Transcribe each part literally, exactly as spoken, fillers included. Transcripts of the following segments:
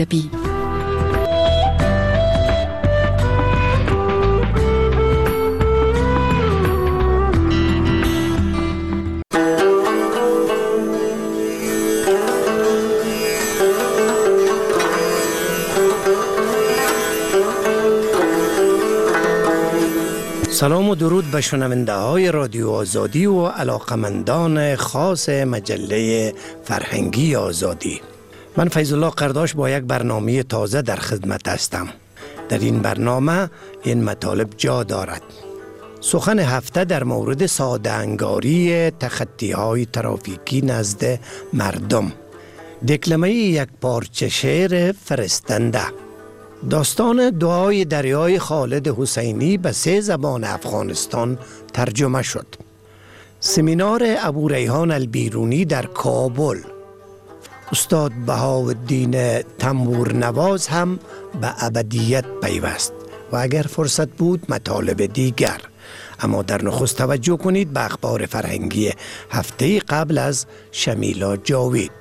بی سلام و درود به شنونده های رادیو آزادی و علاقمندان خاص مجله فرهنگی آزادی. من فیض الله قرداش با یک برنامه تازه در خدمت هستم. در این برنامه این مطالب جا دارد: سخن هفته در مورد ساده انگاری تخطی های ترافیکی نزد مردم، دکلمه یک پارچه شعر فرستنده، داستان دعای دریای خالد حسینی به سه زبان افغانستان ترجمه شد، سمینار ابو ریحان البیرونی در کابل، استاد بهاءالدین تنبور نواز هم به ابدیت پیوست و اگر فرصت بود مطالب دیگر. اما در نخست توجه کنید به اخبار فرهنگی هفته قبل از شمیلا جاوید.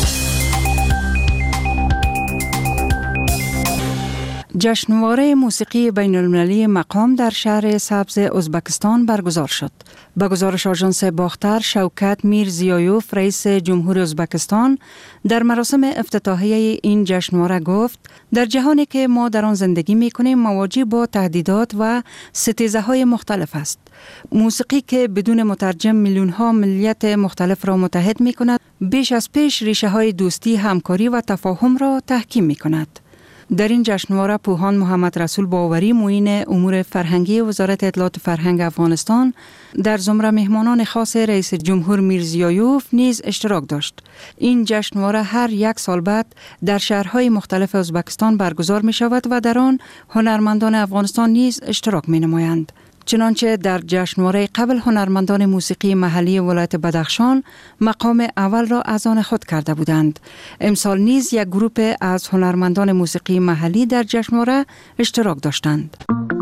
جشنواره موسیقی بین المللی مقام در شهر سبز ازبکستان برگزار شد. به گزارش آژانس باختر، شوکت میرزیایوف رئیس جمهور ازبکستان در مراسم افتتاحیه این جشنواره گفت: در جهانی که ما در آن زندگی می‌کنیم مواجه با تهدیدات و ستیزه‌های مختلف است. موسیقی که بدون مترجم میلیون‌ها ملیت مختلف را متحد می‌کند، بیش از پیش ریشه‌های دوستی، همکاری و تفاهم را تحکیم می‌کند. در این جشنواره پوهان محمد رسول باوری، معین امور فرهنگی وزارت اطلاعات و فرهنگ افغانستان، در زمره مهمانان خاص رئیس جمهور میرزیایوف نیز اشتراک داشت. این جشنواره هر یک سال بعد در شهرهای مختلف ازبکستان برگزار می شود و در آن هنرمندان افغانستان نیز اشتراک می نمایند. چنانچه در جشنواره قبل هنرمندان موسیقی محلی ولایت بدخشان مقام اول را از آن خود کرده بودند. امسال نیز یک گروه از هنرمندان موسیقی محلی در جشنواره اشتراک داشتند.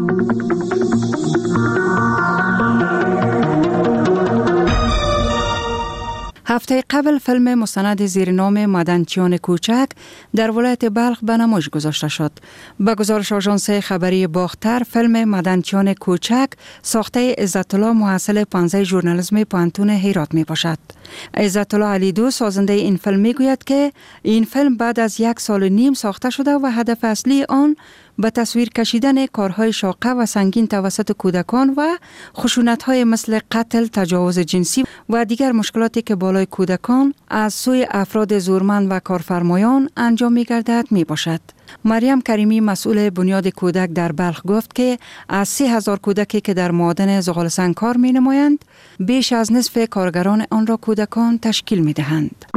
هفته قبل فیلم مستند زیر نام معدنچیان کوچک در ولایت بلخ به نمایش گذاشته شد. به گزارش آژانس خبری باختر، فیلم معدنچیان کوچک ساخته عزت الله محصل پانزده ژورنالیسم پانتون هرات می باشد. عزت الله علی دو سازنده این فیلم می گوید که این فیلم بعد از یک سال و نیم ساخته شده و هدف اصلی آن به تصویر کشیدن کارهای شاقه و سنگین توسط کودکان و خشونت‌های مثل قتل، تجاوز جنسی و دیگر مشکلاتی که بالای کودکان از سوی افراد زورمند و کارفرمایان انجام می‌گردد میباشد. مریم کریمی، مسئول بنیاد کودک در بلخ، گفت که از سه هزار کودکی که در معادن زغالسنگ کار می‌نمایند، بیش از نصف کارگران آن را کودکان تشکیل می‌دهند.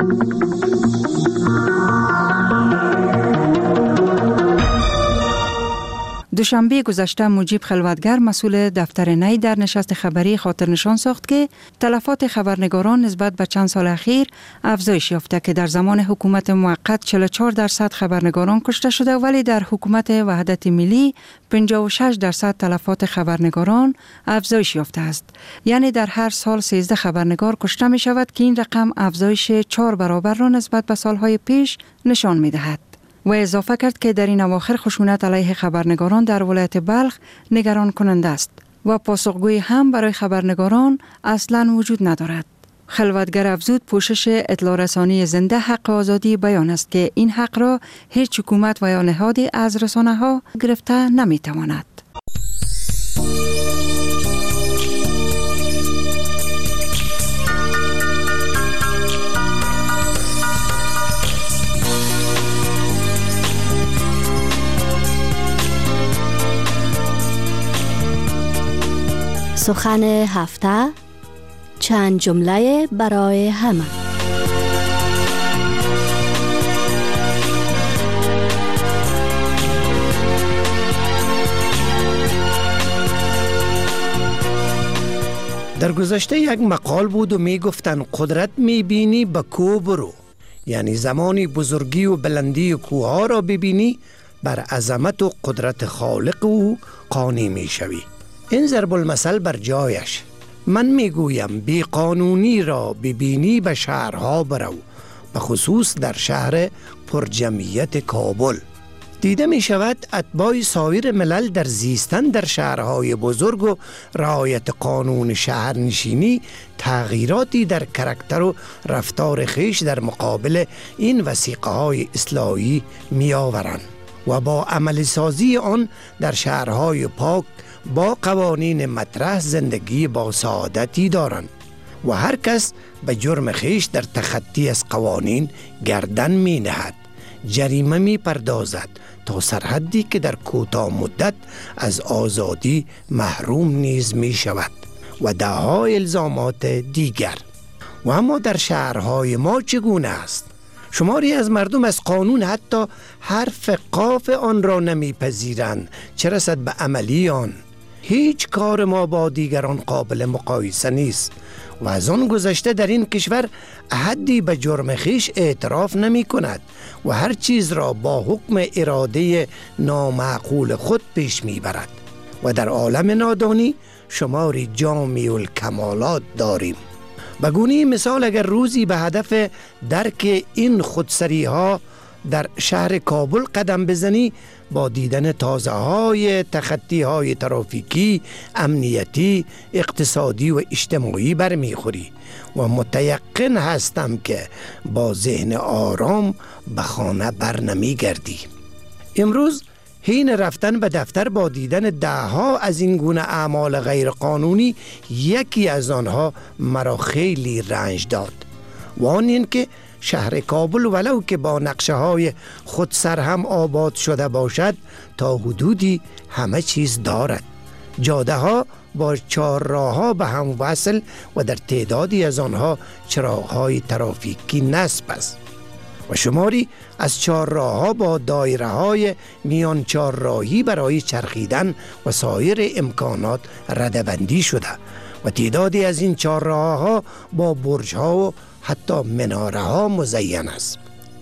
دوشنبه گذشته مجیب خلوتگر، مسئول دفتر نی، در نشست خبری خاطر نشان ساخت که تلفات خبرنگاران نسبت به چند سال اخیر افزایش یافته که در زمان حکومت موقت چهل و چهار درصد خبرنگاران کشته شده، ولی در حکومت وحدت ملی پنجاه و شش درصد تلفات خبرنگاران افزایش یافته است. یعنی در هر سال سیزده خبرنگار کشته می شود که این رقم افزایش چهار برابر را نسبت به سالهای پیش نشان می دهد. و اضافه کرد که در این اواخر خشونت علیه خبرنگاران در ولایت بلخ نگران کننده است و پاسخگویی هم برای خبرنگاران اصلاً وجود ندارد. خلوتگر افزود پوشش اطلاع رسانی زنده حق آزادی بیان است که این حق را هیچ حکومت و یا نهادی از رسانه ها گرفته نمی تواند. سخن هفته، چند جمله برای همه. در گذشته یک مقال بود و می گفتن قدرت می بینی به کوه برو، یعنی زمانی بزرگی و بلندی کوه را ببینی بر عظمت و قدرت خالق او قانی می شوی. این ضرب المثل بر جایش. من می گویم بی قانونی را ببینی به شهرها برو، به خصوص در شهر پرجمعیت کابل. دیده می شود اتباع سایر ملل در زیستن در شهرهای بزرگ و رعایت قانون شهرنشینی تغییراتی در کاراکتر و رفتار خیش در مقابل این وثیقه های اصلاحی می آورند و با عمل سازی آن در شهرهای پاک با قوانین مطرح زندگی با سعادتی دارند و هر کس به جرم خیش در تخطی از قوانین گردن می نهد، جریمه می پردازد تا سرحدی که در کوتاه مدت از آزادی محروم نیز می شود و ده‌ها الزامات دیگر. و اما در شهرهای ما چگونه است؟ شماری از مردم از قانون حتی حرف قاف آن را نمیپذیرند، چه رسد به عملی آن. هیچ کار ما با دیگران قابل مقایسه نیست و از آن گذشته در این کشور احدی به جرم خویش اعتراف نمی کند و هر چیز را با حکم اراده نامعقول خود پیش می برد و در عالم نادانی شماری جامع الکمالات داریم. بگونه مثال اگر روزی به هدف درک این خودسری ها در شهر کابل قدم بزنی، با دیدن تازه های تخطی های ترافیکی، امنیتی، اقتصادی و اجتماعی برمیخوری و متیقن هستم که با ذهن آرام به خانه بر نمی گردی. امروز حین رفتن به دفتر با دیدن ده ها از این گونه اعمال غیر قانونی، یکی از آنها مرا خیلی رنج داد و آن این که شهر کابل ولو که با نقشه های خود سر هم آباد شده باشد، تا حدودی همه چیز دارد. جاده ها با چهار راه ها به هم وصل و در تعدادی از آنها چراغ های ترافیکی نصب است و شماری از چهار راه ها با دایره های میان چهار راهی برای چرخیدن و سایر امکانات ردبندی شده و تعدادی از این چهار راه ها با برج ها و حتی مناره ها مزین است.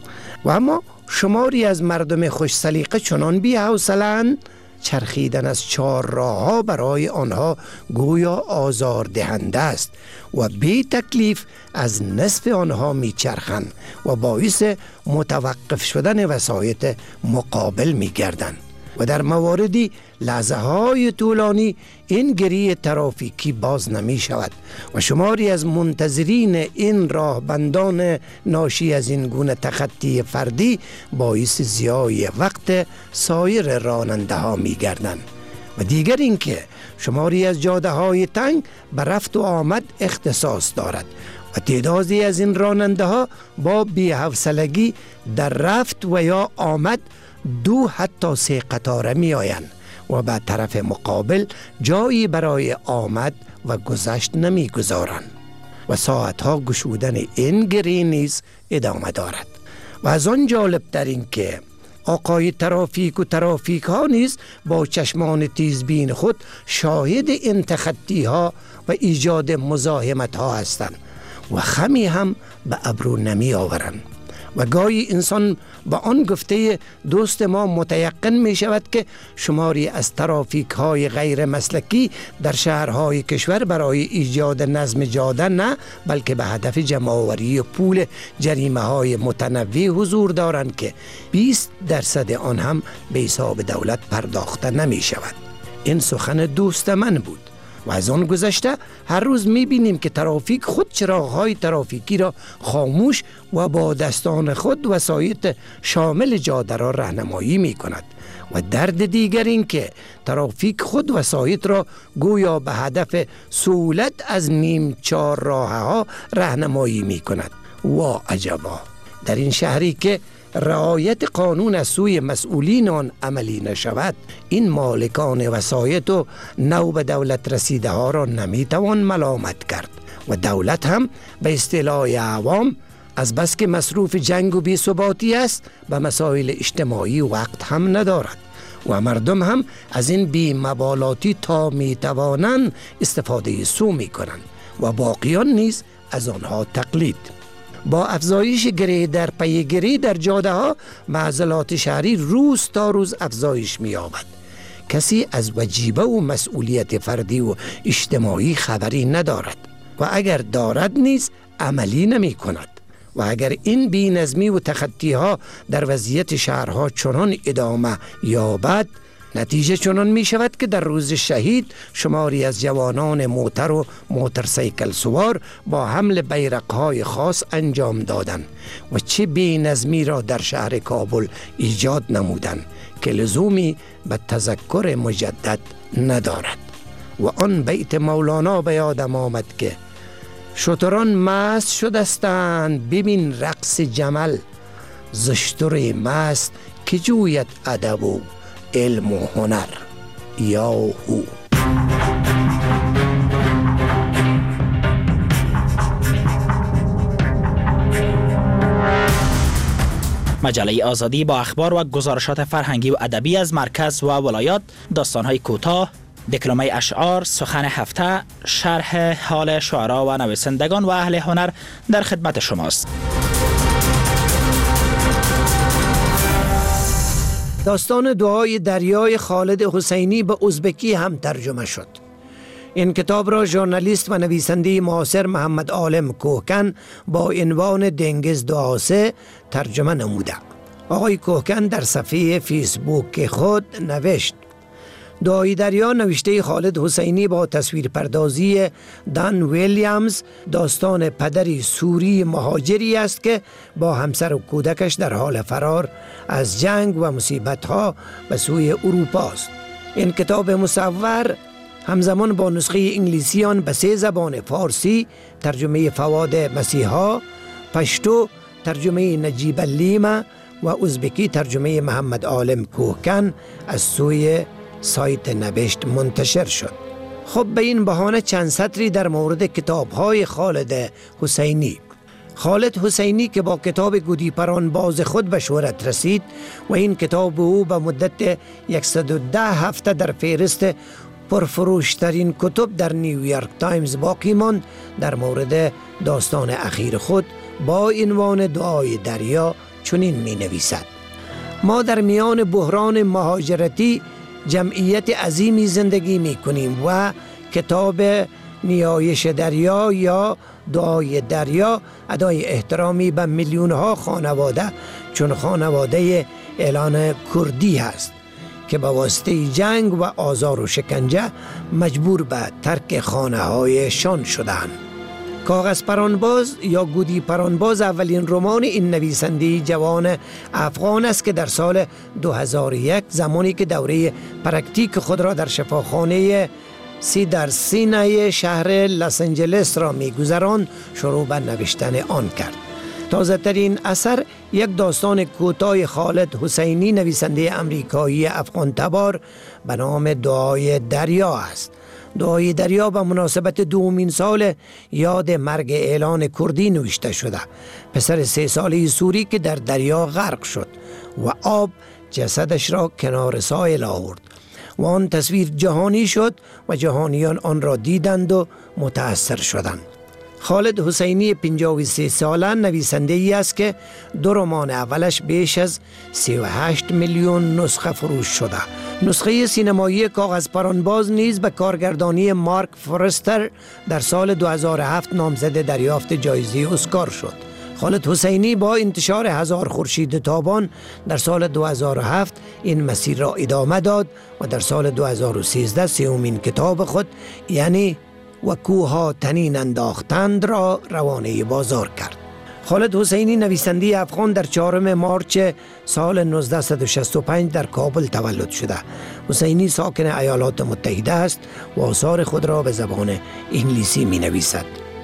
و اما شماری از مردم خوش سلیقه چنان بی حوصله‌اند چرخیدن از چهار راه ها برای آنها گویا آزار دهنده است و بی تکلیف از نصف آنها می چرخند و باعث متوقف شدن وسایط مقابل می گردند و در مواردی لحظه های طولانی این گری ترافیکی باز نمی شود و شماری از منتظرین این راهبندان ناشی از این گونه تخطی فردی باعث ضیاع وقت سایر راننده ها می گردند. و دیگر اینکه شماری از جاده های تنگ به رفت و آمد اختصاص دارد و تعدادی از این راننده ها با بی‌حوصلگی در رفت و یا آمد دو حتی سه قطاره می آیند و به طرف مقابل جایی برای آمد و گذشت نمی گذارند و ساعتها گشودن این گری نیز ادامه دارد. و از آن جالب تر این که آقای ترافیک و ترافیک ها نیز با چشمان تیزبین خود شاهد این تخطی ها و ایجاد مزاحمت ها هستند و خمی هم به ابرو نمی آورند و گاهی انسان با آن گفته دوست ما متیقن می شود که شماری از ترافیک های غیر مسلکی در شهرهای کشور برای ایجاد نظم جاده نه بلکه به هدف جمع‌آوری پول جریمه های متنوع حضور دارند که بیست درصد آن هم به حساب دولت پرداخته نمی شود. این سخن دوست من بود. و از آن گذشته هر روز می‌بینیم که ترافیک خود چراغ‌های ترافیکی را خاموش و با دستان خود وسایط شامل جاده را راهنمایی می‌کند و درد دیگر این که ترافیک خود وسایط را گویا به هدف سهولت از نیم چهار راه‌ها راهنمایی می‌کند. وا عجبا، در این شهری که رعایت قانون از سوی مسئولین آن عملی نشود، این مالکان وسایط و نو به دولت رسیده ها را نمیتوان ملامت کرد و دولت هم به اصطلاح عوام از بس که مصروف جنگ و بی‌ثباتی است به مسائل اجتماعی وقت هم ندارد و مردم هم از این بی‌مبالاتی تا میتوانند استفاده سو میکنند و باقیان نیز از آنها تقلید. با افزایش گری در پی گری در جاده ها معضلات شهری روز تا روز افزایش می یابد. کسی از وجیبه و مسئولیت فردی و اجتماعی خبری ندارد و اگر دارد نیز عملی نمی کند و اگر این بی‌نظمی و تخطی ها در وضعیت شهرها چنان ادامه یابد، نتیجه چنان می شود که در روز شهید شماری از جوانان موتر و موتورسیکل سوار با حمل بیرقهای خاص انجام دادند و چه بی‌نظمی را در شهر کابل ایجاد نمودند که لزومی به تذکر مجدد ندارد. و آن بیت مولانا به یادم آمد که شتران مست شدستند، ببین رقص جمل، زشتر مست که جوید ادب و علم و هنر. یاهو. مجله آزادی با اخبار و گزارشات فرهنگی و ادبی از مرکز و ولایات، داستان‌های کوتاه، دکلمه اشعار، سخن هفته، شرح حال شعرا و نویسندگان و اهل هنر در خدمت شماست. داستان دعای دریای خالد حسینی به ازبکی هم ترجمه شد. این کتاب را ژورنالیست و نویسنده معاصر محمد عالم کوهکن با عنوان دنگز دعاسه ترجمه نموده. آقای کوهکن در صفحه فیسبوک خود نوشت: دعای دریا نوشته خالد حسینی با تصویر پردازی دان ویلیامز داستان پدری سوری مهاجری است که با همسر و کودکش در حال فرار از جنگ و مصیبت‌ها به سوی اروپا است. این کتاب مصور همزمان با نسخه انگلیسی آن به سه زبان: فارسی ترجمه فواد مسیحا، پشتو ترجمه نجیب اللیمه و ازبکی ترجمه محمد عالم کوهکن از سوی سایت نوشت منتشر شد. خب به این بهانه چند سطری در مورد کتاب‌های خالد حسینی. خالد حسینی که با کتاب گودی پران باز خود به شهرت رسید و این کتاب او به مدت صد و ده هفته در فهرست پرفروشترین کتب در نیویورک تایمز باقی ماند، در مورد داستان اخیر خود با عنوان دعای دریا چنین می نویسد: ما در میان بحران مهاجرتی جمعیت عظیمی زندگی می کنیم و کتاب نیایش دریا یا دعای دریا ادای احترامی به میلیون ها خانواده چون خانواده اعلان کردی هست که به واسطه جنگ و آزار و شکنجه مجبور به ترک خانه هایشان شدند. کاغذ پرانباز یا گودی پرانباز اولین رمان این نویسنده جوان افغان است که در سال دو هزار و یک زمانی که دوره پرکتیک خود را در شفاخانه سیدر سینای شهر لس آنجلس را می‌گذراند شروع به نوشتن آن کرد. تازه ترین اثر یک داستان کوتاه خالد حسینی نویسنده امریکایی افغان تبار به نام دعای دریا است. دعای دریا به مناسبت دومین سال یاد مرگ اعلان کردی نوشته شده، پسر سه ساله سوری که در دریا غرق شد و آب جسدش را کنار ساحل آورد و آن تصویر جهانی شد و جهانیان آن را دیدند و متأثر شدند. خالد حسینی پنجاه و سه ساله نویسنده ای است که دو رمان اولش بیش از سی و هشت میلیون نسخه فروش شده. نسخه سینمایی کاغذ پرانباز نیز به کارگردانی مارک فرستر در سال دو هزار و هفت نامزد دریافت جایزه اسکار شد. خالد حسینی با انتشار هزار خورشید تابان در سال دو هزار و هفت این مسیر را ادامه داد و در سال دو هزار و سیزده سومین کتاب خود یعنی و کوها تنین انداختند را روانه بازار کرد. خالد حسینی نویسنده افغان در چهارم مارچ سال نوزده شصت و پنج در کابل تولد شده. حسینی ساکن ایالات متحده است و آثار خود را به زبان انگلیسی می نویسد.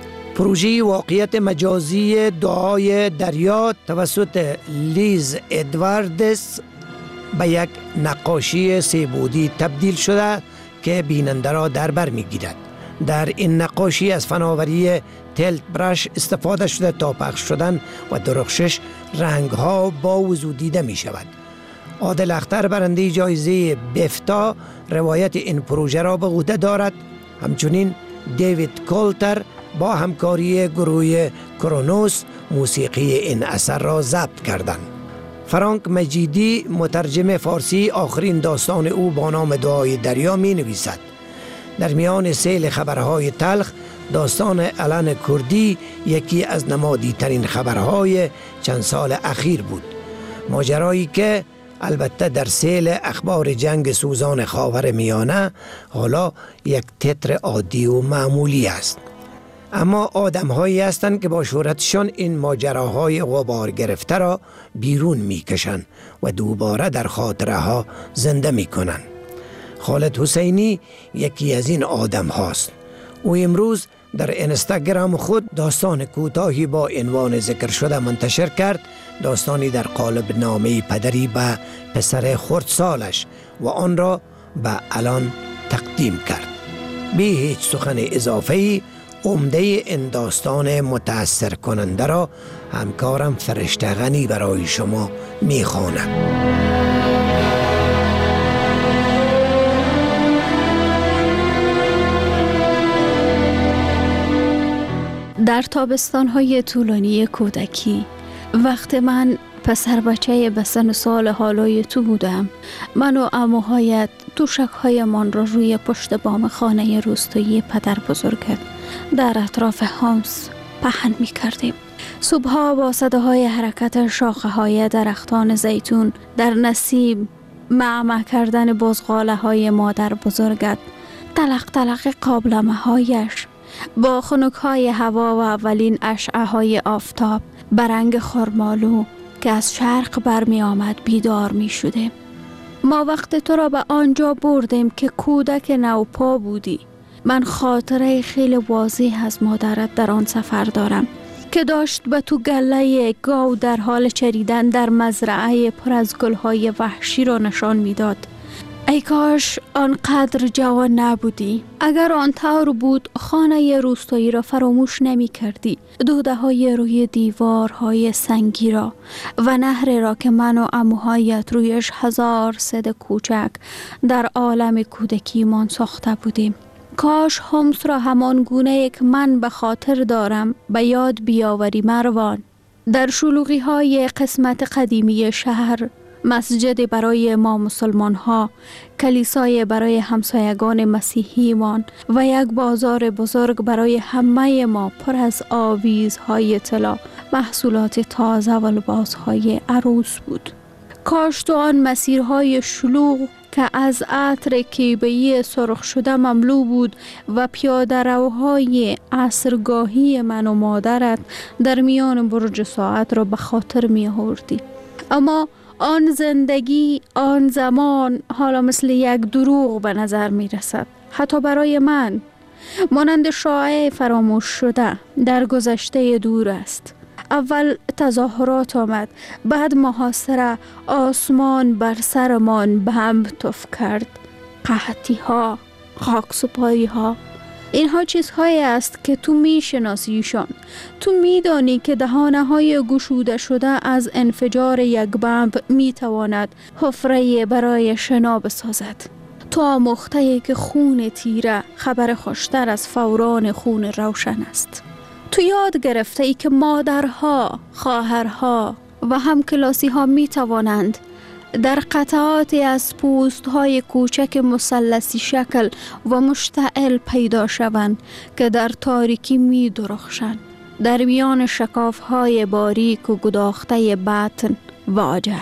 پروژه واقعیت مجازی دعای دریا توسط لیز ادواردز به یک نقاشی سه‌بعدی تبدیل شده که بیننده را در بر می گیرد. در این نقاشی از فناوری تلت برش استفاده شده تا پخش شدن و درخشش رنگ ها با وضوح دیده می شود. عادل اختر برنده جایزه بفتا روایت این پروژه را به عهده دارد. همچنین دیوید کولتر با همکاری گروه کرونوس موسیقی این اثر را ضبط کردند. فرانک مجیدی مترجم فارسی آخرین داستان او با نام دعای دریا می نویسد. در میان سیل خبرهای تلخ داستان علن کردی یکی از نمادی ترین خبرهای چند سال اخیر بود. ماجرایی که البته در سیل اخبار جنگ سوزان خاور میانه حالا یک تتر عادی و معمولی است. اما آدم هایی هستند که با شهرتشان این ماجراهای غبار گرفته را بیرون میکشند و دوباره در خاطره ها زنده میکنند. خالد حسینی یکی از این آدم هاست. او امروز در اینستاگرام خود داستان کوتاهی با عنوان ذکر شده منتشر کرد، داستانی در قالب نامه پدری به پسر خردسالش، و آن را به الان تقدیم کرد. بی هیچ سخن اضافه‌ای عمده این داستان متأثر کننده را همکارم فرشته غنی برای شما میخواند. در تابستان‌های طولانی کودکی، وقت من پسر بچه به سن و سال حالای تو بودم، من و عموهایت توشک‌هایمان را روی پشت بام خانه روستایی پدر بزرگت در اطراف هامس پهن می کردیم. صبحها با صداهای حرکت شاخه های درختان زیتون در نسیم، معمع کردن بزغاله های مادر بزرگت، تلق تلق قابلمه هایش، با خنک های هوا و اولین اشعه های آفتاب برنگ خرمالو که از شرق برمی آمد بیدار می شده. ما وقت تو را به آنجا بردیم که کودک نوپا بودی. من خاطره خیلی واضح از مادرت در آن سفر دارم که داشت به تو گله گاو در حال چریدن در مزرعه پر از گلهای وحشی را نشان میداد. ای کاش آنقدر جوان نبودی. اگر آن طور بود خانه روستایی را فراموش نمی کردی، دوده های روی دیوارهای سنگی را و نهر را که من و عموهایت رویش هزار صد کوچک در عالم کودکی من ساخته بودیم. کاش هومس را همان گونه که من به خاطر دارم به یاد بیاوری مروان. در شلوغی های قسمت قدیمی شهر، مسجد برای ما مسلمان ها، کلیسای برای همسایگان مسیحی مان و یک بازار بزرگ برای همه ما پر از آویزهای طلا، محصولات تازه و لباسهای عروس بود. کاش تو آن مسیرهای شلوغ که از عطر کیبه‌ای سرخ شده مملو بود و پیاده روهای عصرگاهی من و مادرت در میان برج ساعت را به خاطر می آوردی. اما آن زندگی، آن زمان حالا مثل یک دروغ به نظر می رسد. حتی برای من مانند شایعه فراموش شده در گذشته دور است. اول تظاهرات آمد، بعد محاصره، آسمان بر سرمان به هم تف کرد، قحطی ها، خاکسپاری ها. اینها چیزهایی است که تو می شناسیشان. تو می دانی که دهانه های گشوده شده از انفجار یک بمب می تواند حفره برای شنا بسازد. تو آموخته که خون تیره خبر خوشتر از فوران خون روشن است. تو یاد گرفته ای که مادرها، خواهرها و همکلاسی ها می توانند در قطعاتی از پوست های کوچک مثلثی شکل و مشتعل پیدا شوند که در تاریکی می درخشند در میان شکاف های باریک و گداخته بطن و آجر.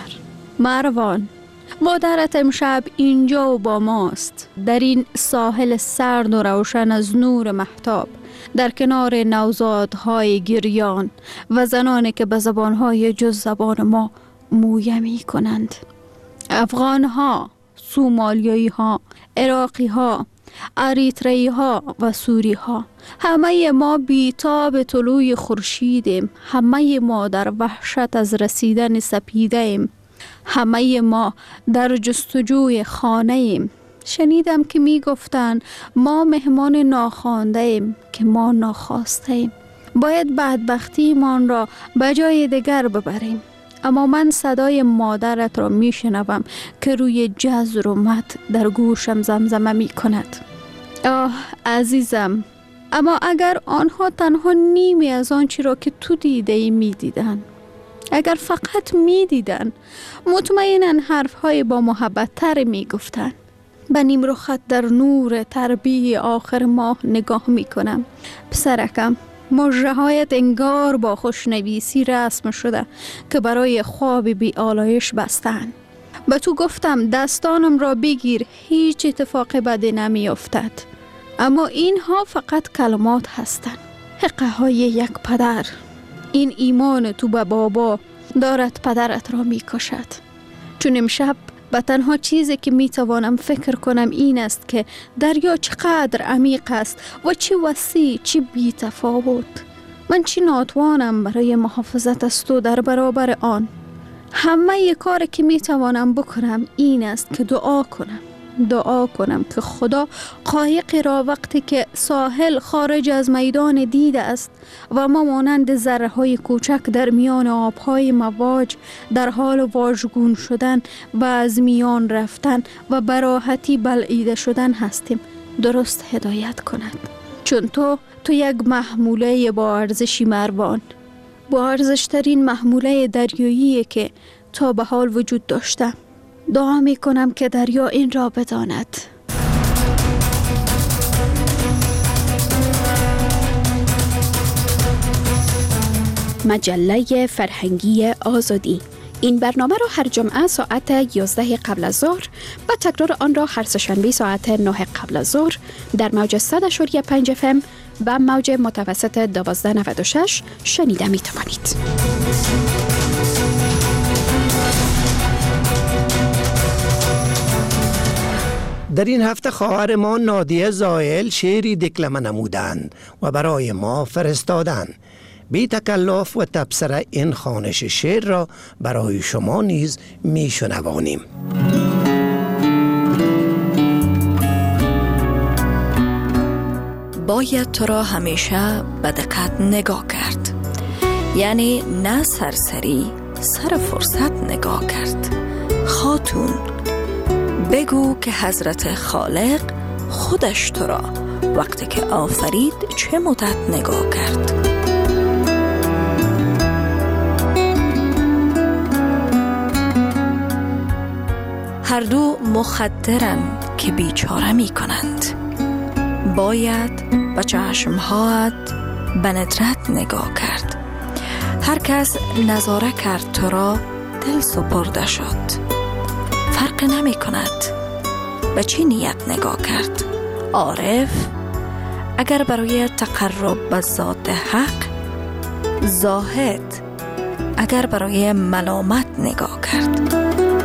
مروان، مادرت امشب اینجا و با ماست، در این ساحل سرد و روشن از نور مهتاب، در کنار نوزادهای گریان و زنانی که به زبانهای جز زبان ما مویه می کنند. افغان ها، سومالیایی ها، عراقی ها، اریتریایی ها و سوری ها، همه ما بیتاب طلوع خورشیدیم. همه ما در وحشت از رسیدن سپیده ایم. همه ما در جستجوی خانه ایم. شنیدم که می گفتن ما مهمان ناخوانده ایم که ما ناخواسته ایم. باید بدبختی من را به جای دیگر ببریم. اما من صدای مادرت را می شنوم که روی جزر و مد در گوشم زمزمه می کند. آه عزیزم، اما اگر آنها تنها نیمی از آنچه را که تو دیده ای می دیدن، اگر فقط می دیدن، مطمئناً حرفهای با محبت تر می گفتن. به نیم رخت در نور تربیه آخر ماه نگاه می کنم. پسرکم، مژه‌هایت انگار با خوشنویسی رسم شده که برای خواب بی آلایش بستن. به تو گفتم دستانم را بگیر، هیچ اتفاق بدی نمی افتد. اما اینها فقط کلمات هستند، حقه های یک پدر. این ایمان تو به بابا دارد پدرت را می کشد. چون امشب و تنها چیزی که می توانم فکر کنم این است که دریا چقدر عمیق است و چه وسیع، چه بی تفاوت. من چی ناتوانم برای محافظت از تو در برابر آن. همه ی کاری که می توانم بکنم این است که دعا کنم. دعا کنم که خدا قایق را وقتی که ساحل خارج از میدان دید است و ما مانند ذره های کوچک در میان آبهای مواج در حال واژگون شدن و از میان رفتن و براحتی بلعیده شدن هستیم، درست هدایت کند. چون تو تو یک محموله با ارزشی مروان، با ارزشترین محموله دریایی که تا به حال وجود داشته. دعا می کنم که دریا این را بداند. مجله فرهنگی آزادی. این برنامه را هر جمعه ساعت یازده قبل از ظهر و تکرار آن را هر سه‌شنبه ساعت نه قبل از ظهر در موج صد و پنج اف ام و موج متوسط دوازده نود و شش شنیده می توانید. در این هفته خواهر ما نادیه زائل شعری دکلمه نمودند و برای ما فرستادند. بی تکلف و تبصره این خوانش شعر را برای شما نیز می شنوانیم. باید تو را همیشه به دقت نگاه کرد، یعنی نه سرسری سر فرصت نگاه کرد. خاتون، بگو که حضرت خالق خودش تو را وقتی که آفرید چه مدت نگاه کرد. هر دو مخدرن که بیچاره می کنند. باید با چشمهات به ندرت نگاه کرد. هر کس نظاره کرد تو را دل سپرده شد. فرق نمی کند به چی نیت نگاه کرد. عارف اگر برای تقرب به ذات حق، زاهد اگر برای ملامت نگاه کرد.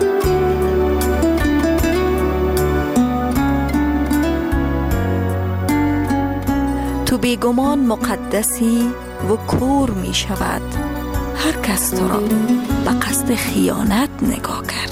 تو بیگمان مقدسی و کور می شود هر کس تو را به قصد خیانت نگاه کرد.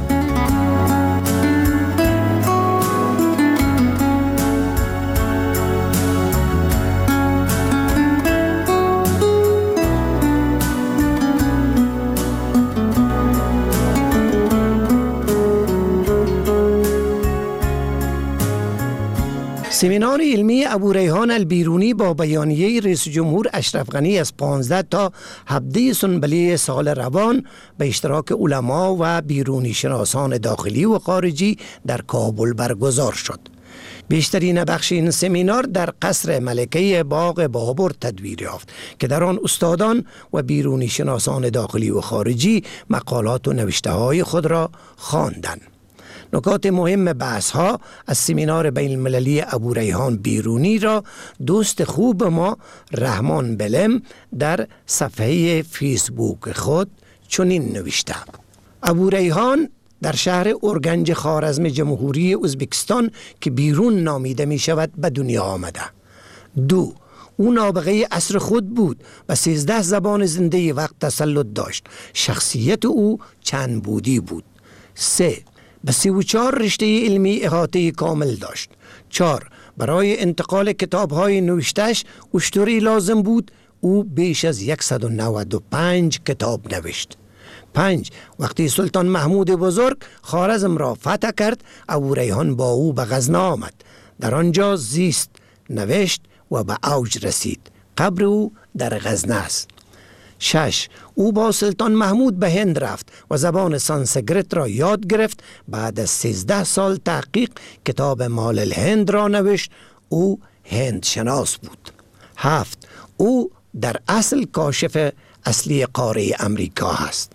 سمینار علمی ابوریحان البیرونی با بیانیه رئیس جمهور اشرف غنی از پانزده تا هفده سنبله سال روان به اشتراک علما و بیرونی شناسان داخلی و خارجی در کابل برگزار شد. بیشترین بخش این سمینار در قصر ملکه باغ بابر تدبیر یافت که در آن استادان و بیرونی شناسان داخلی و خارجی مقالات و نوشته های خود را خواندند. نکات مهم بحث ها از سمینار بین المللی ابوریحان بیرونی را دوست خوب ما رحمان بلم در صفحه فیسبوک خود چنین نوشته: ابوریحان در شهر اورگنج خوارزم جمهوری ازبکستان که بیرون نامیده می شود به دنیا آمده. دو، او نابغه عصر خود بود و سیزده زبان زنده وقت تسلط داشت. شخصیت او چند بودی بود. سه، به سی و چهار رشته علمی احاطه کامل داشت. چهار، برای انتقال کتاب‌های نوشته‌اش اشتری لازم بود. او بیش از صد و نود و پنج کتاب نوشت. پنج، وقتی سلطان محمود بزرگ خوارزم را فتح کرد، ابوریحان با او به غزنه آمد. در آنجا زیست، نوشت و به اوج رسید. قبر او در غزنه است. شش. او با سلطان محمود به هند رفت و زبان سانسکریت را یاد گرفت. بعد از سیزده سال تحقیق کتاب مال الهند را نوشت. او هند شناس بود. هفت. او در اصل کاشف اصلی قاره امریکا هست.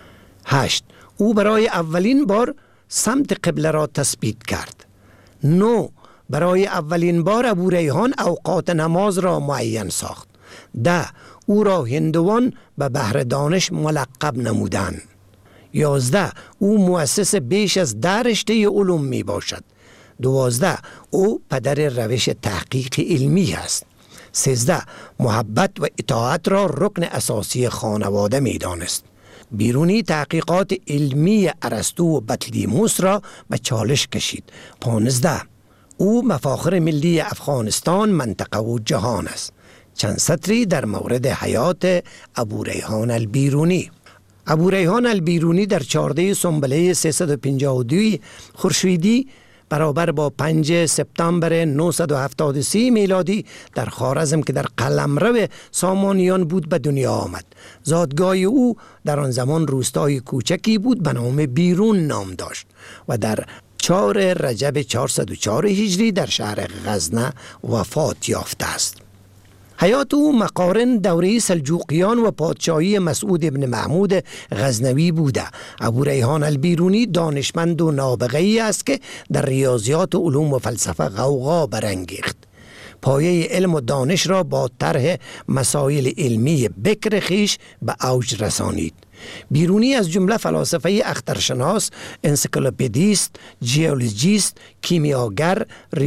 هشت. او برای اولین بار سمت قبله را تثبیت کرد. نه. برای اولین بار ابو ریحان اوقات نماز را معین ساخت. ده. او را هندوان به بحر دانش ملقب نمودند. یازده. او مؤسس بیش از ده رشته علوم می باشد. دوازده. او پدر روش تحقیق علمی است. سیزده. محبت و اطاعت را رکن اساسی خانواده می دانست. بیرونی تحقیقات علمی ارسطو و بطلیموس را به چالش کشید. پانزده. او مفاخر ملی افغانستان، منطقه و جهان است. چند سطری در مورد حیات ابو ریحان البیرونی. ابو ریحان البیرونی در چهارده سنبله سیصد و پنجاه و دو خورشیدی برابر با پنج سپتامبر نهصد و هفتاد و سه میلادی در خوارزم که در قلمرو سامانیان بود به دنیا آمد. زادگاه او در آن زمان روستای کوچکی بود به نام بیرون نام داشت و در چهار رجب چهارصد و چهار هجری در شهر غزنه وفات یافته است. حیات او مقارن دوره سلجوقیان و پادشاهی مسعود ابن محمود غزنوی بوده. ابو ریحان البیرونی دانشمند و نابغه‌ای است که در ریاضیات و علوم و فلسفه غوغا برانگیخت. پایه علم و دانش را با طرح مسائل علمی بکر خیش به اوج رسانید. بیرونی از جمله فلاسفه اخترشناس، انسیکلوپدیست، جیولوژیست، کیمیاگر،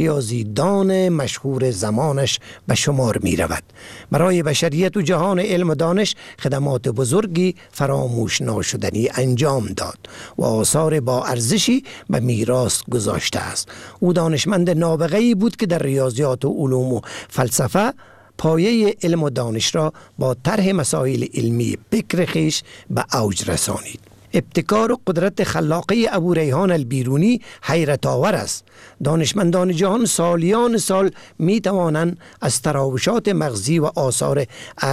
ریاضیدان مشهور زمانش به شمار می رود. برای بشریت و جهان علم و دانش خدمات بزرگی فراموش ناشدنی انجام داد و آثار با ارزشی به میراث گذاشته است. او دانشمند نابغه‌ای بود که در ریاضیات و علوم و فلسفه پایه علم و دانش را با طرح مسائل علمی بکر خویش به اوج رسانید. ابتکار و قدرت خلاقه ابو ریحان البیرونی حیرت آور است. دانشمندان جهان سالیان سال می توانند از تراوشات مغزی و آثار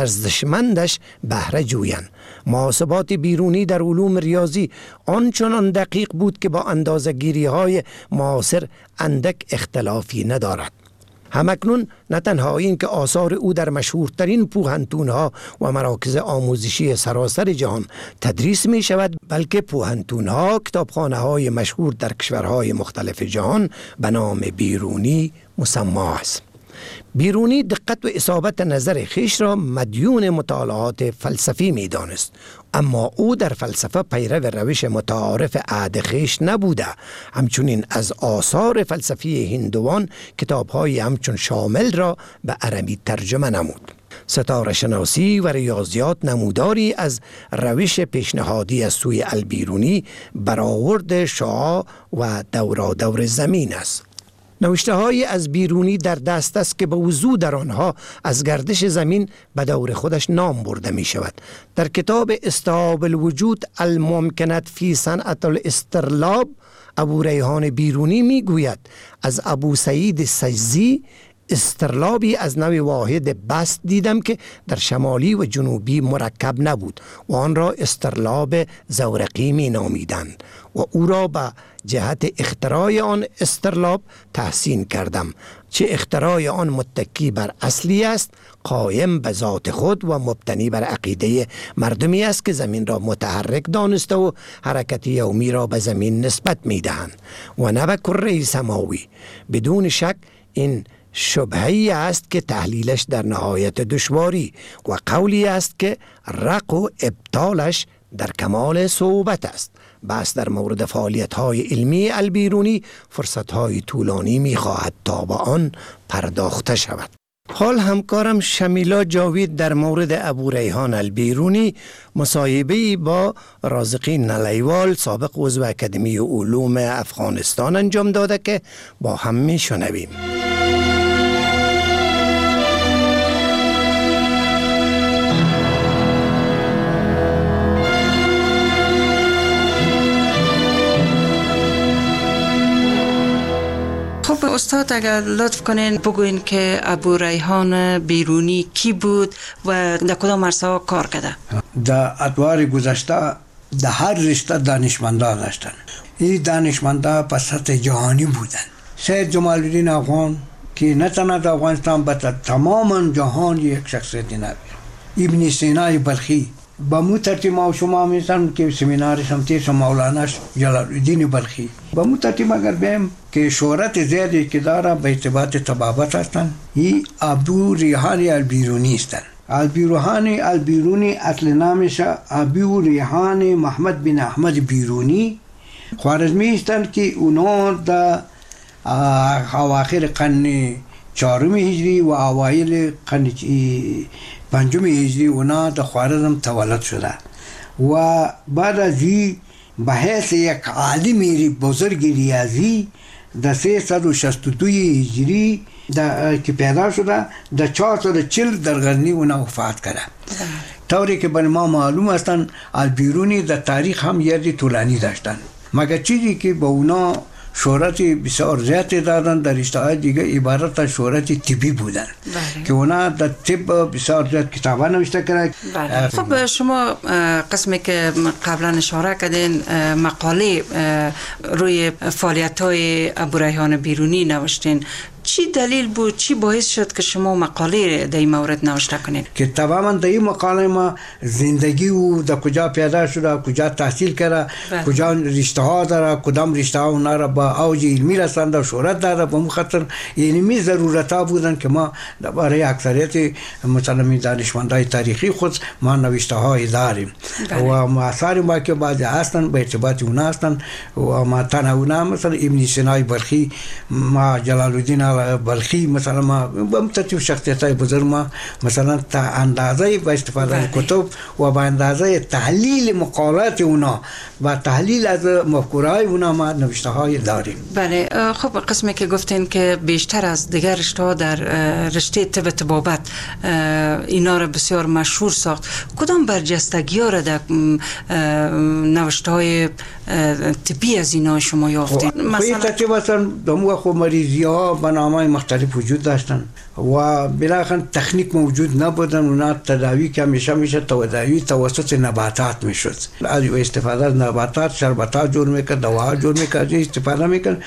ارزشمندش بهره جویند. محاسبات بیرونی در علوم ریاضی آنچنان دقیق بود که با اندازه‌گیری های معاصر اندک اختلافی ندارد. همکنون نه تنها این که آثار او در مشهورترین پوهنتونها و مراکز آموزشی سراسر جهان تدریس می شود، بلکه پوهنتونها، کتابخانه های مشهور در کشورهای مختلف جهان به نام بیرونی مسما است. بیرونی دقت و اصابت نظر خیش را مدیون مطالعات فلسفی می دانست، اما او در فلسفه پیرو روش متعارف عهد خیش نبوده. همچنین از آثار فلسفی هندوان کتاب‌های همچون شامل را به عربی ترجمه نمود. ستاره شناسی و ریاضیات نموداری از روش پیشنهادی از سوی البیرونی برآورد شعاع و دورادور زمین است. نوشته های از بیرونی در دست است که به وضوح در آنها از گردش زمین به دور خودش نام برده می شود. در کتاب استیعاب الوجود الممکنت فی صنعت الاسترلاب ابو ریحان بیرونی می گوید از ابو سعید سجزی استرلابی از نوع واحد بست دیدم که در شمالی و جنوبی مرکب نبود و آن را استرلاب زورقی می نامیدند و او را به جهت اختراع آن استرلاب تحسین کردم. چه اختراع آن متکی بر اصلی است، قائم به ذات خود و مبتنی بر عقیده مردمی است که زمین را متحرک دانسته و حرکت یومی را به زمین نسبت می دهند و نه به کره سماوی. بدون شک این شبهی است که تحلیلش در نهایت دشواری و قولی است که رق و ابطالش در کمال صعوبت است. بس در مورد فعالیت‌های علمی البیرونی فرصت‌های طولانی می‌خواهد تا به آن پرداخته شود. حال همکارم شمیلا جاوید در مورد ابو ریحان البیرونی مصاحبه‌ای با رازقین نلیوال سابق عضو اکادمی علوم افغانستان انجام داده که با هم می‌شنویم. استاد اگر لطف کنین بگوین که ابو ریحان بیرونی کی بود و در کدام عرصه کار کرده؟ در ادوار گذشته در هر رشته دانشمندا داشتن. این دانشمندا په سطح جهانی بودن. سید جمال الدین افغان که نه تنها در افغانستان بلکه تماما جهان یک شخصیت نبود. ابن سینا بلخی با مو ترتیب ما و شما می‌شم که سمینارش هم تیز مولانا جلال الدین بلخی با مو ترتیب اگر بیم که شهرت زیادی که داره به ارتباط طبابت هستند. این ابو ریحان البیرونی هستند. البیرونی البیرونی اصل نامش ابو ریحان محمد بن احمد بیرونی خوارزمی هستند که اونا در اواخر قرن چهارم هجری و اوایل قرن پنجم هجری اونا در خوارزم تولد شده و بعد از این به حیث یک عالم بزرگ ریاضی در سیصد و شصت و دو هجری که پیدا شده در چهارصد و چهل در غزنی اونا وفات کرده. طوری که بر ما معلوم هستند البیرونی در تاریخ هم یادی طولانی داشتن، مگر چیزی که با اونا شهرت بسیار زیادی دادن در رشته‌های دیگه عبارت از شهرت طبی بودن که اونا در طب بسیار زیاد کتابا نوشته کردن. خب شما قسمی که قبلا اشاره کردین مقاله روی فعالیت‌های ابو ریحان بیرونی نوشتین، چی دلیل بود، چی باعث شد که شما مقاله در این مورد نوشته کنید؟ که تماما در این مقاله ما زندگی و در کجا پیدا شده، کجا تحصیل کرده، کجا رشته ها داره، کدام رشته ها اونا را با اوج علمی رسانده و شهرت داره، به اون خاطر یعنی می ضرورت ها بودن که ما برای اکثریت مثلا دانشمندای تاریخی خود ما نوشته های داریم و آثار ما که بعضی هستن به ارتباط اونا هستن و ما تنها اونا مثلا ابن سینا بلخی، ما جلال الدین بلخی، مثلا ما به ترتیب شخصیت‌های بزرگ ما مثلا تا اندازه با استفاده از کتب و با اندازه تحلیل مقالات اونا و تحلیل از مفکورهای اونا ما نوشته های داریم. بله. خب قسمی که گفتین که بیشتر از دیگر رشته در رشته طب طبابت اینا را بسیار مشهور ساخت، کدام برجستگی ها را در نوشته های طبی از اینا شما یافتین؟ مثلا ترتیب اصلا دمو خب مریضی ها برنامه مختلف وجود داشتن و بالاخره تکنیک موجود نبودن. اونا تداوی که همیشه میشه تداوی توسط نباتات میشد، از استفاده از نباتات شربتات جور میکرد، دوا جور میکرد، استفاده میکرد.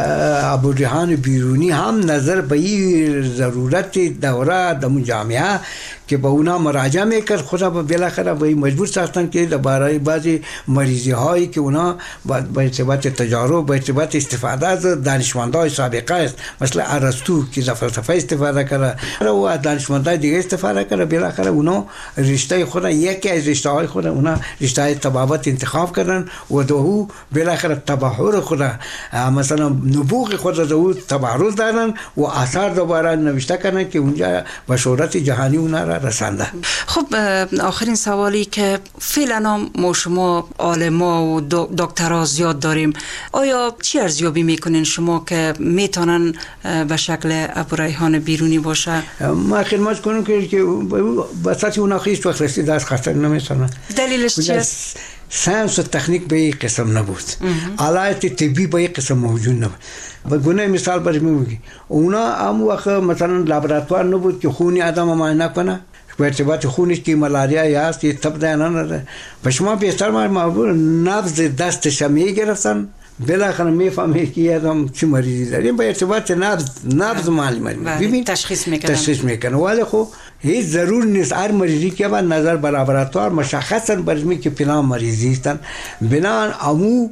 ابو ریحان بیرونی هم نظر به این ضرورت دوره در جامعه که با اونا مراجعه میکرد، خدا بالاخره به مجبور ساختن که برای بعضی مریضی هایی که اونا با ارتباط تجارب با ارتباط استفاده از دانشمندای سابقه است، مثلا ارسطو که در فلسفه استفاده کرده و از دانشمندای دیگه استفاده کرده، بالاخره اونا رشته خود یکی از رشته های خود اونا رشته طبابت انتخاب کردن و دو بالاخره تبحر خود مثلا نبوغ خود دو تبارز دادن و آثار دوباره نوشته کردن که اونجا به شهرت جهانی اونا را رسانده. خب آخرین سوالی که فعلا ما شما عالما و دکترا زیاد داریم، آیا چی ارزیابی میکنین شما که میتونن به شکل ابو ریحان بیرونی باشه؟ ما خدمت کنم که بساطی اونا خیش وقت رسید از خطر نمیتونن. دلیلش چیست؟ ساینس و تکنیک به یک قسم نبود، آلات طبی به یک قسم موجود نبود. به گونه مثال برای میگی اونا هم وقت مثلا لابراتوار نبود که خونی آدم معاینه کنه، به ارتباط خونش که ملاریایی هست یه تب دیانه نداره. و شما بیشتر معمول نبض دستش میگرفتن، بالاخره میفهمه که یه آدم چی مریضی داره، به ارتباط نبض نبض معلومه ببین تشخیص میکنن تشخیص میکنه. ولی خب هیچ ضرور نیست هر مریضی که بعد نظر به لابراتوار مشخصا برمی که فلان مریضی هستن بنان امو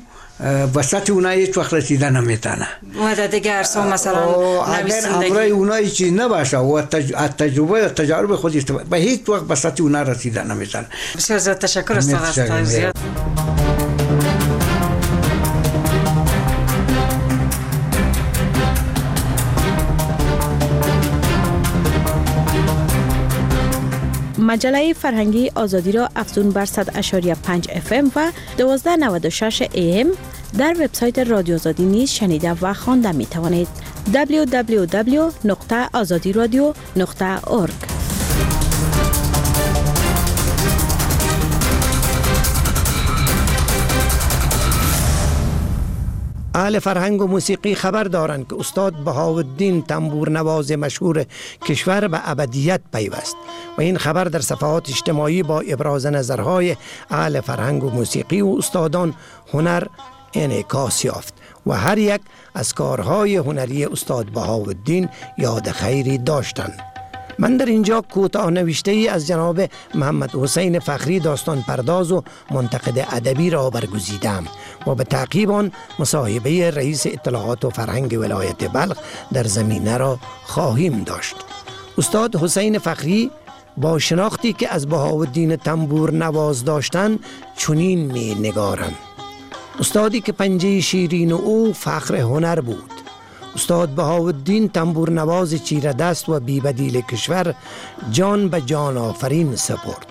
وسط اونا هیچ وقت رسیدن نمیتونه و در دیگه عرصه مثلا اگر امرای اونا هیچی نباشه و تجربه تجارب خود استفاده به هیچ وقت وسط اونا رسیدن نمیتونه. بسیار زیاد تشکر استاد زیاد. مجله فرهنگی آزادی را افزون بر صد و پنج اف ام و دوازده نود و شش ای ام در وبسایت رادیو آزادی نیز شنیده و خوانده می توانید. دبلیو دبلیو دبلیو نقطه آزادی رادیو نقطه اورگ اهل فرهنگ و موسیقی خبر دارند که استاد بهاءالدین تنبور نواز مشهور کشور به ابدیت پیوست و این خبر در صفحات اجتماعی با ابراز نظرهای اهل فرهنگ و موسیقی و استادان هنر انعکاس یافت و هر یک از کارهای هنری استاد بهاءالدین یاد خیری داشتند. من در اینجا کوتاه نوشته ای از جناب محمد حسین فخری داستان پرداز و منتقد ادبی را برگزیدم و به تعقیب آن مصاحبه رئیس اطلاعات و فرهنگ ولایت بلخ در زمینه را خواهیم داشت. استاد حسین فخری با شناختی که از بهاءالدین تنبور نواز داشتند چنین می نگارند: استادی که پنجه شیرین او فخر هنر بود. استاد بهاءالدین تنبور نواز چیره دست و بیبدیل کشور جان به جان آفرین سپرد.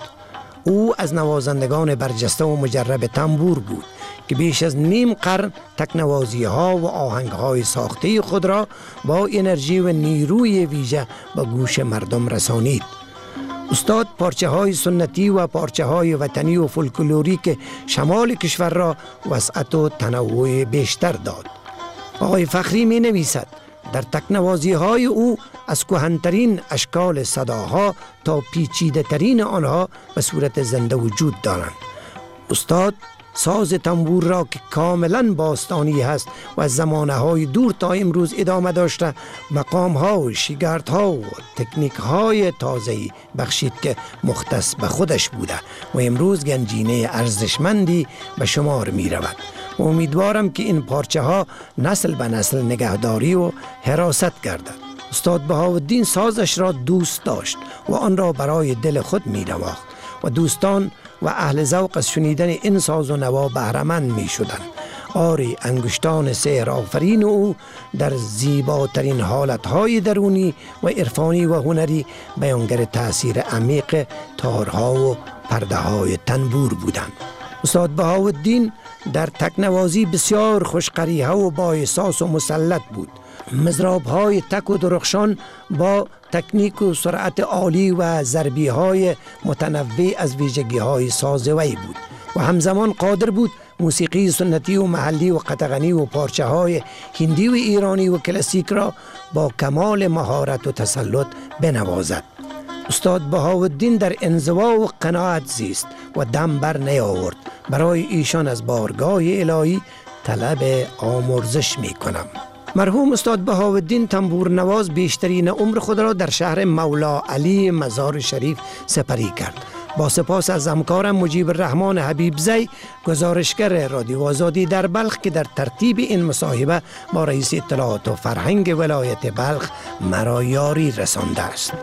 او از نوازندگان برجسته و مجرب تنبور بود که بیش از نیم قرن تکنوازی ها و آهنگ های ساخته خود را با انرژی و نیروی ویژه به گوش مردم رسانید. استاد پارچه های سنتی و پارچه های وطنی و فولکلوریک شمال کشور را وسعت و تنوع بیشتر داد. آقای فخری می نویسد در تکنوازی های او از کهن‌ترین اشکال صداها تا پیچیده ترین آنها به صورت زنده وجود دارند. استاد ساز تنبور را که کاملا باستانی هست و از زمانه های دور تا امروز ادامه داشته مقام ها و شگرد ها و تکنیک های تازه‌ای بخشید که مختص به خودش بوده و امروز گنجینه ارزشمندی به شمار می رود. و امیدوارم که این پارچه ها نسل به نسل نگهداری و حراست گردد. استاد بهاءالدین سازش را دوست داشت و آن را برای دل خود می نواخت و دوستان و اهل ذوق از شنیدن این ساز و نوا بهره‌مند می شدند. آری انگشتان سحر آفرین او در زیباترین حالتهای درونی و عرفانی و هنری بیانگر تأثیر عمیق تارها و پرده های تنبور بودند. استاد بهاءالدین در تکنوازی بسیار خوشقریحه و با احساس و مسلط بود. مضراب های تک و درخشان با تکنیک و سرعت عالی و ضربی های متنوع از ویژگی های ساز وی بود و همزمان قادر بود موسیقی سنتی و محلی و قطغنی و پارچه های هندی و ایرانی و کلاسیک را با کمال مهارت و تسلط بنوازد. استاد بهاءالدین در انزوا و قناعت زیست و دم بر نیاورد. برای ایشان از بارگاه الهی طلب آمرزش می کنم. مرحوم استاد بهاءالدین تنبور نواز بیشترین عمر خود را در شهر مولا علی مزار شریف سپری کرد. با سپاس از همکارم مجیب الرحمن حبیبزی، گزارشگر رادیو آزادی در بلخ که در ترتیب این مصاحبه با رئیس اطلاعات و فرهنگ ولایت بلخ مرا یاری رسانده است.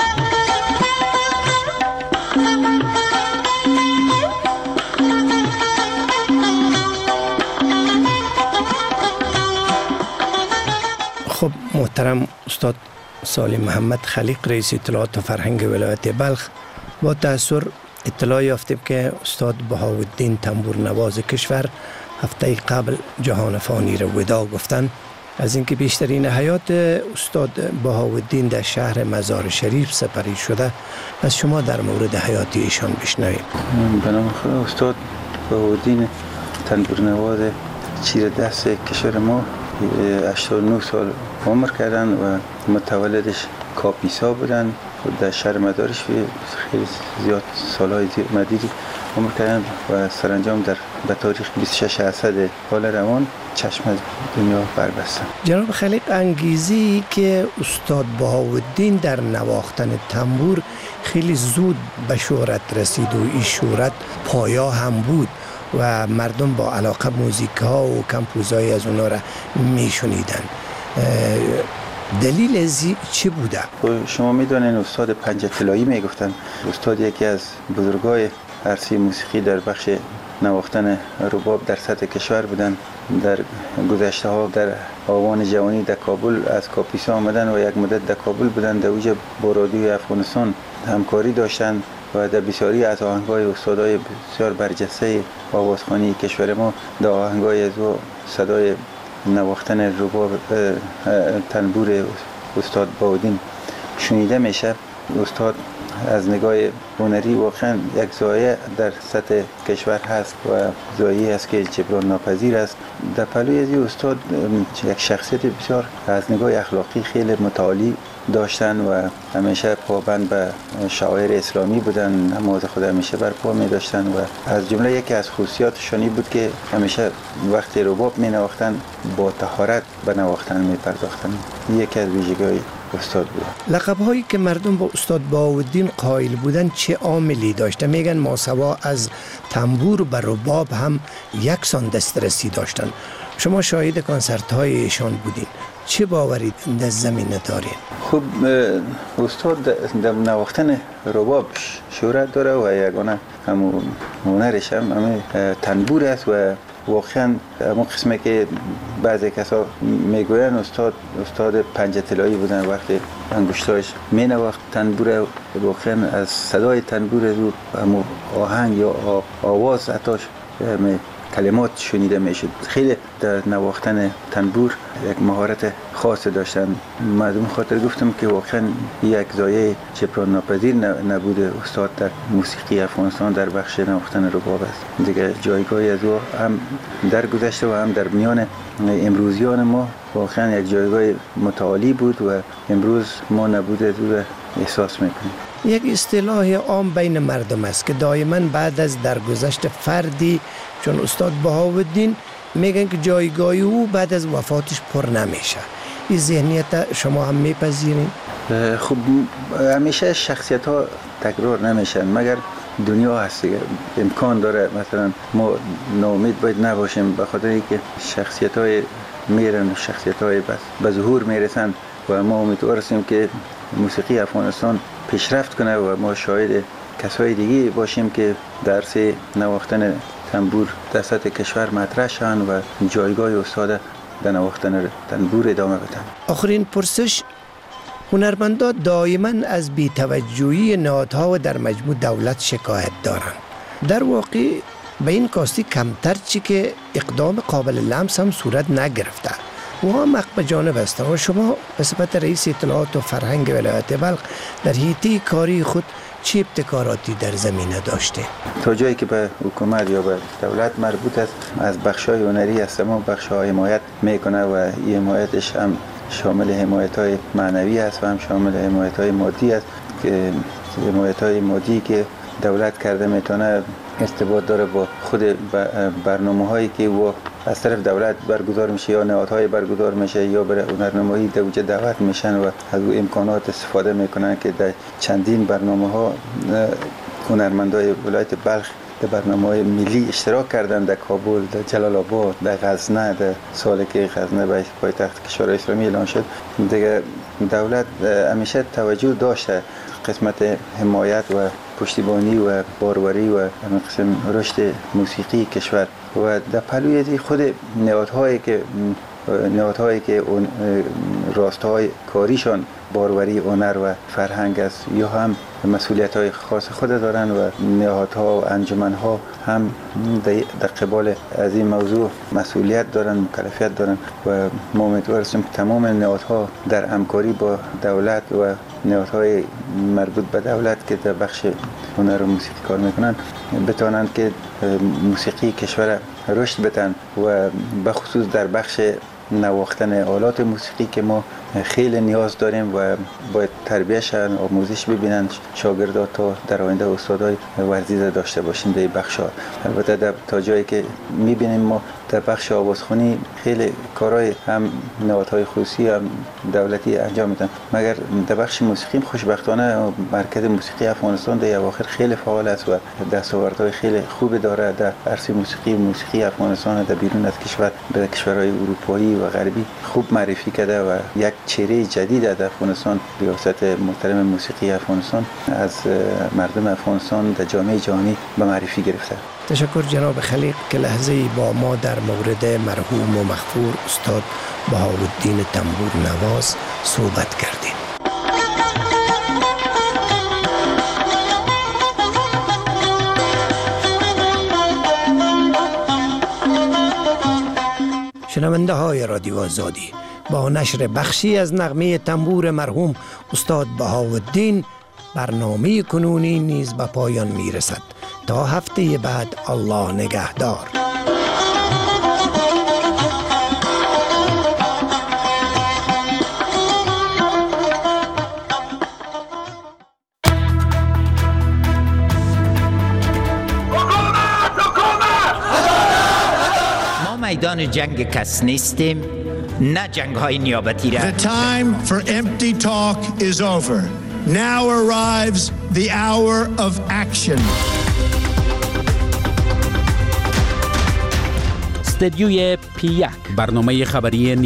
خب محترم استاد سالی محمد خلیق رئیس اطلاعات و فرهنگ ولایت بلخ، با تأثیر اطلاع یافتیم که استاد بهاءالدین تنبور نواز کشور هفته قبل جهان فانی را وداع گفتن. از اینکه بیشترین حیات استاد بهاءالدین در شهر مزار شریف سپری شده، از شما در مورد حیات ایشان بشنویم. به نام خدا استاد بهاءالدین تنبور نواز چیره دست کشور ما هشتاد و نه سال عمر کردن و متولدش کاپیسا بودن. خود در شهر مدارش خیلی زیاد سالهای مدیدی عمر کردن و سرانجام در به تاریخ بیست و شش اسد حال روان چشم از دنیا بربستن. جناب خلیق، انگیزی که استاد بهاءالدین در نواختن تنبور خیلی زود به شهرت رسید و این شهرت پایا هم بود و مردم با علاقه موزیک ها و کمپوزهای از اونا را می شنیدن. دلیل ازی چی بوده؟ شما میدونین استاد پنجه طلایی میگفتن. استاد یکی از بزرگای عرصه موسیقی در بخش نواختن رباب در سطح کشور بودن. در گذشته ها در آوان جوانی در کابل از کاپیسا آمدن و یک مدت در کابل بودن. در اوج با رادیوی افغانستان همکاری داشتن و در بسیاری از آهنگای استادای بسیار برجسته آوازخوانی کشور ما در آهنگای از صدای نواختن رباب تنبور استاد بهاءالدین شنیده میشه. استاد از نگاه هنری واقعا یک زایه در سطح کشور هست و زایه است که جبران ناپذیر است. در پهلوی از استاد یک شخصیت بسیار از نگاه اخلاقی خیلی متعالی داشتن و همیشه پابند به شعائر اسلامی بودن، نماز خود همیشه برپا می داشتن و از جمله یکی از خصوصیاتشانی بود که همیشه وقتی رباب می نواختن با طهارت به نواختن می پرداختن. یکی از ویژگی‌های استاد بود. لقب هایی که مردم با استاد بهاءالدین قائل بودن چه عاملی داشته؟ میگن ماسوا از تنبور به رباب هم یکسان دسترسی داشتن. شما شاهد کنسرت های ایشان بودین، چه باوری در زمینه دارین؟ خب استاد در نواختن رباب شهرت داره و یگانه همون هنرش هم همه تنبور است و واقعا همون قسمه که بعضی کسا میگوین استاد استاد پنجه طلایی بودن. وقتی انگشتاش می نواخت تنبور، واقعا از صدای تنبور رو همون آهنگ یا آواز حتاش کلمات شنیده میشد. خیلی در نواختن تنبور یک مهارت خاص داشتن. مردم خاطر گفتم که واقعا یک زایه جبران ناپذیر نبوده استاد در موسیقی افغانستان در بخش نواختن رباب است. دیگه جایگاهی از او هم در گذشته و هم در میان امروزیان ما واقعا یک جایگاه متعالی بود و امروز ما نبوده از او احساس میکنیم. یک اصطلاح عام بین مردم است که دائما بعد از درگذشت فردی چون استاد بهاءالدین میگن که جایگاه او بعد از وفاتش پر نمیشه. این ذهنیت شما هم میپذیرین؟ خب همیشه شخصیت ها تکرار نمیشن مگر دنیا هست دیگه. امکان داره مثلا ما ناامید باید نباشیم به خاطر اینکه شخصیت های میرن، شخصیت های به ظهور میرسن و ما امیدوار هستیم که موسیقی افغانستان پیشرفت کنه و ما شاهد کسای دیگه باشیم که درس نواختن تنبور در سطح کشور مطرح شن و جایگاه استاد در نواختن تنبور ادامه بدن. آخرین پرسش، هنرمندان دائما از بی‌توجهی نهادها و در مجموع دولت شکایت دارند. در واقع به این کاستی کمتر چی که اقدام قابل لمس هم صورت نگرفته و هم حق به جانب است. و شما به صفت رئیس اطلاعات و فرهنگ ولایت بلخ در حیطه کاری خود چه ابتکاراتی در زمینه داشته؟ تا جایی که به حکومت یا به دولت مربوط است از بخش‌های هنری است ما بخش‌ها حمایت میکنه و این حمایتش هم شامل حمایت‌های معنوی است و هم شامل حمایت‌های مادی است که حمایت‌های مادی که دولت کرده میتونه ارتباط داره با خود برنامه‌هایی که و از طرف دولت برگزار میشه یا نهادهای برگزار میشه یا برای هنرنمایی در وجه دعوت میشن و از او امکانات استفاده میکنن که در چندین برنامه‌ها هنرمندای ولایت بلخ در برنامه‌های ملی اشتراک کردن، در کابل، در جلال آباد، در غزنه، در سالی که غزنه به پایتخت کشور اسلامی اعلان شد. دیگه دولت همیشه توجه داشته قسمت حمایت و پشتیبانی و باروری و قسم رشد موسیقی کشور و در پهلوی خود نهادهایی که نهادهایی که راستهای کاریشان باروری هنر و فرهنگ است یا هم مسئولیت‌های خاص خود دارن و نهادها و انجمن‌ها هم در قبال از این موضوع مسئولیت دارن، مکلفیت دارن و ما امیدوار هستیم که تمام نهادها در همکاری با دولت و نهادهای مربوط به دولت که در بخش هنر و موسیقی کار میکنن بتوانند که موسیقی کشور رشد بدن و به خصوص در بخش نواختن آلات موسیقی که ما خیلی نیاز داریم و باید تربیهشن آموزش ببینن شاگردات تا در آینده استادای ورزیده داشته باشیم در بخش‌ها. البته در تا جایی که میبینیم ما در بخش آوازخوانی خیلی کارهای هم نهادهای خصوصی هم دولتی انجام میدن مگر در بخش موسیقی خوشبختانه مرکز موسیقی افغانستان در اواخر خیلی فعال است و دستاوردهای خیلی خوب داره در عرصه موسیقی موسیقی افغانستان در بیرون از کشور به کشورهای اروپایی و غربی خوب معرفی کرده و یک چهره جدید در افغانستان ریاست محترم موسیقی افغانستان از مردم افغانستان در جامعه جهانی به معرفی گرفته. تشکر جناب خلیق که لحظه با ما در مورد مرحوم و مغفور استاد بهاءالدین تنبور نواز صحبت کردیم. شنونده های رادیو آزادی، با نشر بخشی از نغمه تنبور مرحوم استاد بهاءالدین برنامه کنونی نیز به پایان می رسد. تا هفته بعد، الله نگهدار. میدان جنگ کس نیستیم، نه جنگ های نیابتی را. The time for empty talk is over. Now arrives the hour of action. استدیوی پی یک، برنامه خبری